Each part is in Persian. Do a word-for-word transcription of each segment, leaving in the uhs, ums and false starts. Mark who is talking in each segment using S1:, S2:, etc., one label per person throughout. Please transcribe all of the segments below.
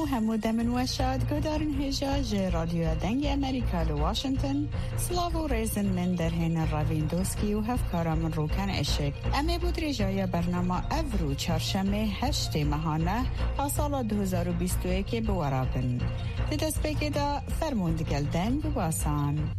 S1: همو دمن وشاد گدارن هجاج رادیو دنگ امریکا لواشنطن سلاو و ریزن من در هین روین دوسکی و هفکارا من روکن اشک امی بود رجای برنامه افرو چارشمه هشت ماهانه ها سال دو هزار و بیست و یک بورابن دست بگه دا فرموندگل دنگ باسان.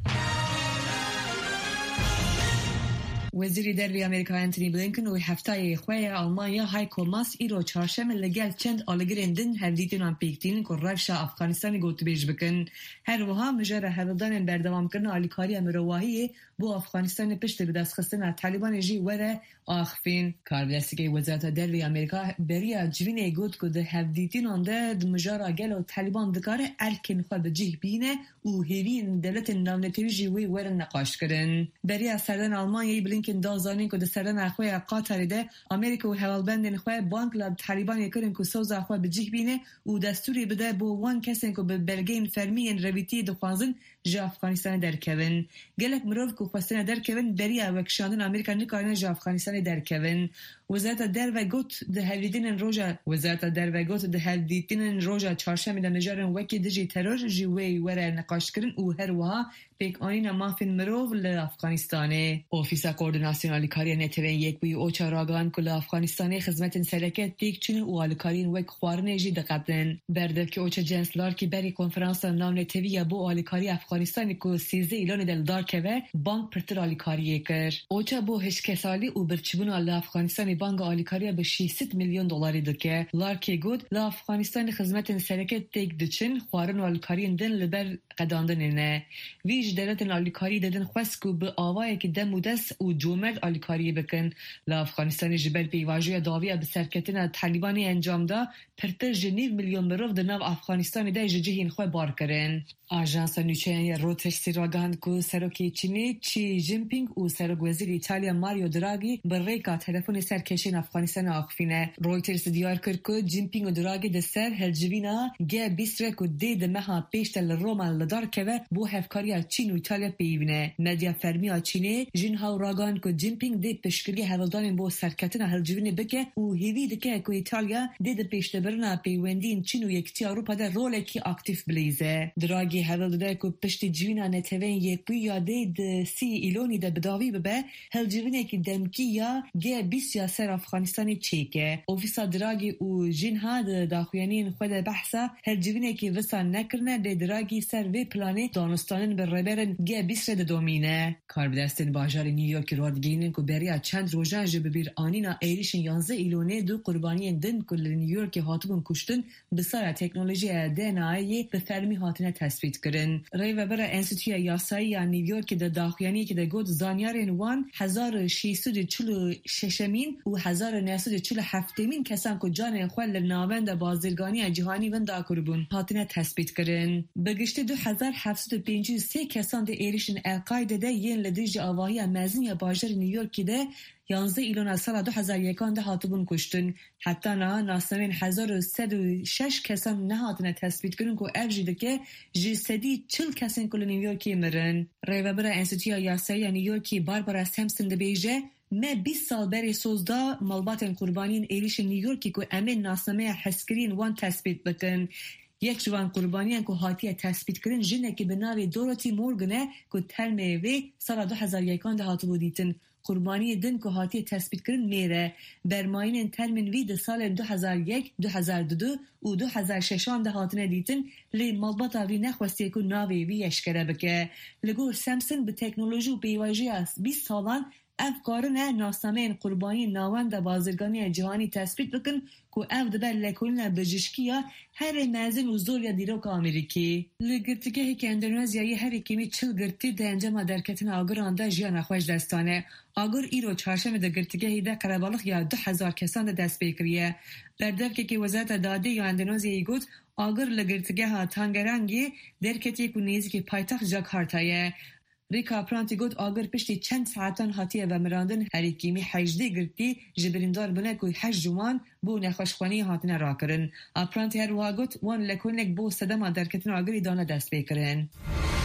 S2: وزیر دربی آمریکا انتونی بلینکن و هفتای خواه آلمانیا هایکو ماس ایرو چهارشنبه لگل چند آلگرین دن هفدیتین آن پیکتین که روش افغانستان گوت بیج بکن. هر وها مجرد هردان بردوام کرن آلیکاری مروایی بو افغانستان پشت به دست خستن طالبان جی وره آخفین. کاربلسی که وزارت دربی آمریکا بریا جوینه گوت که ده هفدیتین آن ده مجرد گل و طالبان دکاره الکن خواه بجیه بینه و هیوین دلت نامنتیوی جیوی وره نقاش کرن. بریا سردن آلمانیای بلینکن دازانین که ده سردن اخواه قاطری ده امریکا و حوالبندن خواه بانک لب طالبان یکرن که سوز اخواه بجیه بینه و دستوری بده بو وان کسین که به بلگین فرمین رویتی دخوازن جا افغانستان در کون. گلک مروف که خواستن در کون بریا وکشاندن امریکا نکارن جا افغانستان در کون. وزارت در و گوت ده هفدیتین روزا وزارت در و گوت ده هفدیتین روزا چهارشنبه ده مجارن وکی دجی ترور جوی وره نقاش کرن و هر وها پیک آنین مافین مروف لافغانستانه. اوفیسا کوردیناسیون آلیکاری نتوین یک بی اوچا راگان کل افغانستانه خدمت سرکت پیک چون و آلیکارین وک خوارنه جی دقبلن. بردف که اوچا جنسلار کی بری کنفرانس نام نتوی بو آلیکاری افغانستانی که سیزده ایلان دل دار که و بانک پرتر آلیکاری کر. اوچا بو هش کسالی و برچبون آل افغانستانی بانک آلیکاری به ششصد میلیون دلاری دکه. لارکی گود لا افغانستان خدمت سرکت پیک دچن خوارن آلیکارین دن لبر قداندن نه. ویج دولت آلیکاری دادن خواست که به آوایی که دم و دست و جمعه آلیکاری بکن. لا افغانستان جبل پیواجوی داویه به سرکتن طالبانی انجام دا پرتر جنیو میلیون مروف در نو افغانستان ده جهین خواه بار کرن. آژانس نوچه روتش سیراگاند که سرکی چینی چی جینپینگ و سرک وزیر ایتالیا ماریو دراگی بر ریکا تلفن سرکشین افغانستان آخفینه. رویترز دیار کرد که جینپینگ و دراگی ده سر هلجوینا گه بیستره که دید مها پیشتل رومان لدار که و بو هفکاری چین و ایتالیا پیوینه. ندیا فرمی چینی جین ها راگاند که جینپینگ ده پشکری هولدان بو سرکتن هلجوینه بکه و هیوی دکه که ایتالیا دید پیشتبرنا پیوندین چین و یکتی اروپا ده رول کی اکتیف بلیزه. دراگی هول ده که پشتی جوینا نتوین یک یاده ده سی ایلونی ده بداوی ببه هلجوینه که دمکی یا گه بیست یا سر افغانستانی چیکه. اوفیسا دراگی و جین ها ده داخویانین خود بحثا هلجوینه که وسان نکرنه ده دراگی سر وی پلانی دانستانن بر ربرن گه بیست ده دومینه. کار بدستن باجار نیویورک رادگینن که بریا چند روزان جبیر آنینا ایریشن یانزده ایلونه دو قربانی دن کل نیویورک هاتبون کشتن بسار تکنولوژی دنایی به فرمی هاتنه تثبیت کرن. ری و برای انستیتوی یاسایی نیویورک ده داخویانی که ده گود زانیارن وان هزار و ششصد و چهل و ششمین و هزار و نهصد و چهل و هفتمین کسان که جان خود لناوند بازرگانی جهانی وندا کربون هاتنه تثبیت کرن. بگشت دو هزار هفتصد و پنجاه و سه کسان ده ایریشن القاعده ده یین لدیج آواهی مزنی باجر نیویورک ده یانزده ایلون سال دو هزار و یک ده هاتبون کشتن. حتی نه ناسمین هزار و صد و شش کسان نهاتنه تثبیت کرن که افجیده که جسدی چل کسان کل نیویورکی مرن. ریوبر انستیتوی یاسایی نیویورکی باربارا سمسن ده بیجه ما بیست سال بری سوزدا ملبات قربانین ایریش نیویورکی که امین ناسمه حسکرین وان تثبیت بکن. یک جوان قربانیان که هاتیه تثبیت کردن جنه که به ناوی دوروتی مورگنه که ترمه وی سال دو هزار و یک ده هاتو دیتن. قربانی دن که هاتیه تثبیت کردن میره. برماین ترمین وی ده سال دو هزار و یک، دو هزار و دو و دو هزار و شش ده هاتنه دیتن لی ملباتا وی نخواسته که ناوی وی اشکره بکه. لگور سمسن به تکنولوژی و پیواجی است بیست سالان افکارن ناسنامه قربانی ناوند بازرگانی جهانی تثبیت بکن که اف دبر لکولن بجشکیا هر مازن و زور یا دیروک آمریکی. لگرتگه که اندونزیایی هر کمی چل گرتی ده انجام درکتن آگر آنده جیان خوش دستانه. آگر ایرو چهارشنبه ده گرتگه ده قربالخ یا دو هزار کسان ده دست بکریه. بردف که که وزارت داده یا اندونزیایی گفت آگر لگرتگه ها تانگرانگی درکتی که نیزی که پایتخت جاکارتایه. ریکا پرانتی گفت آگر پشتی چند ساعتان هاتیه و مراندن هریکیمی هجده گرتی جبریندار بنه که هشت جوان بو نخوشخوانی هاتنه را کرن. پرانتی هر وها گفت وان لکونک بو صدما درکتن آگری دانه دست بکرن.